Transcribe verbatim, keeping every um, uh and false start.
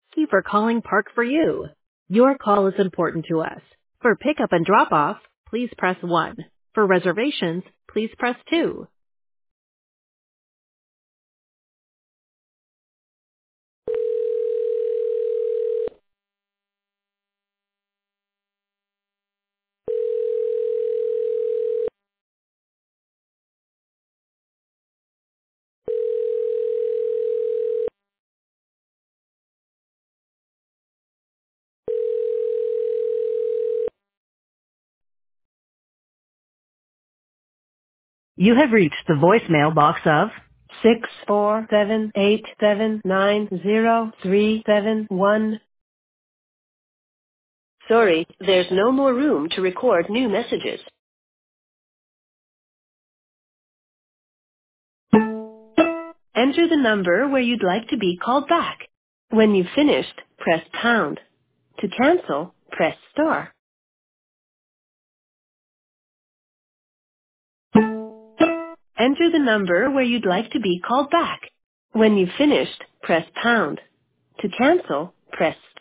Thank you for calling Park for You. Your call is important to us. For pickup and drop off, please press one. For reservations, please press two. You have reached the voicemail box of six four seven eight seven nine zero three seven one. Sorry, there's no more room to record new messages. Enter the number where you'd like to be called back. When you've finished, press pound. To cancel, press star. Enter the number where you'd like to be called back. When you've finished, press pound. To cancel, press